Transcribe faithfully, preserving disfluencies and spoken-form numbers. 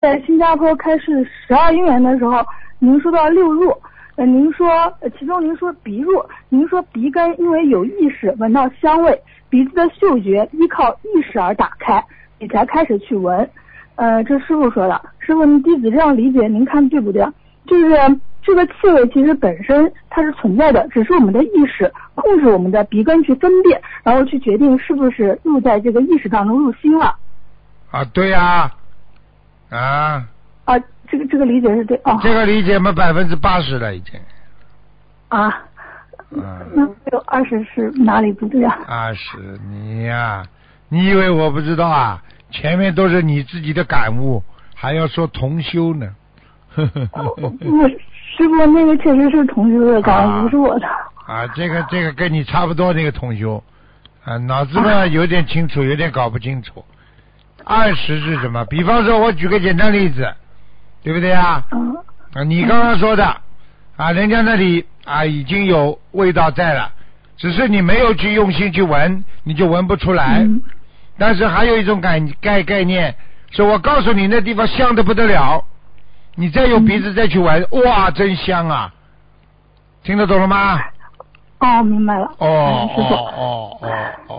在新加坡开示十二因缘的时候，您说到六入，呃，您说呃其中您说鼻入，您说鼻根因为有意识闻到香味，鼻子的嗅觉依靠意识而打开，你才开始去闻。呃，这师傅说的，师傅，您弟子这样理解，您看对不对？就是这个气味其实本身它是存在的，只是我们的意识控制我们的鼻根去分辨，然后去决定是不是入在这个意识当中入心了。 啊，对呀、啊，啊， 啊，这个这个理解是对哦。 这个理解嘛，百分之八十了已经。 啊， 嗯， 那还有二十是哪里不对啊？ 二十，你呀、你以为我不知道啊？前面都是你自己的感悟，还要说同修呢。呵呵呵呵不，师傅那个确实是同修的感悟，不是我的。 啊，这个这个跟你差不多，那个同修，啊，脑子嘛有点清楚，有点搞不清楚。二十是什么？比方说，我举个简单例子，对不对啊？ 嗯。 啊，你刚刚说的，啊，人家那里啊已经有味道在了，只是你没有去用心去闻，你就闻不出来。 嗯。 但是还有一种概概概念，是我告诉你那地方香的不得了，你再用鼻子再去闻，嗯、哇，真香啊！听得懂了吗？ 哦，明白了。 哦哦哦哦哦。